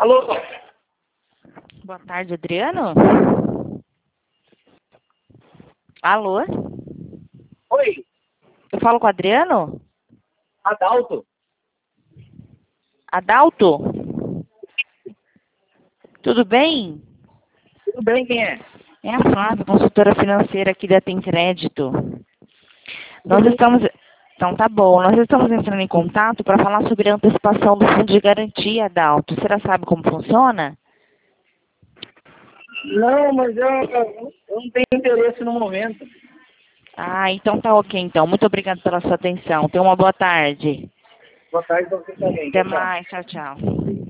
Alô? Boa tarde, Adriano. Alô? Oi, Eu falo com o Adriano? Adalto. Adalto? Tudo bem? Tudo bem, quem é? É a Flávia, consultora financeira aqui da Tem Crédito. Nós estamos... Então tá bom, nós estamos entrando em contato para falar sobre a antecipação do fundo de garantia, Adalto. Você já sabe como funciona? Não, mas eu não tenho interesse no momento. Ah, então tá ok, então. Muito obrigada pela sua atenção. Tenha uma boa tarde. Boa tarde pra você também. Até Tchau, tchau. mais. Tchau, tchau.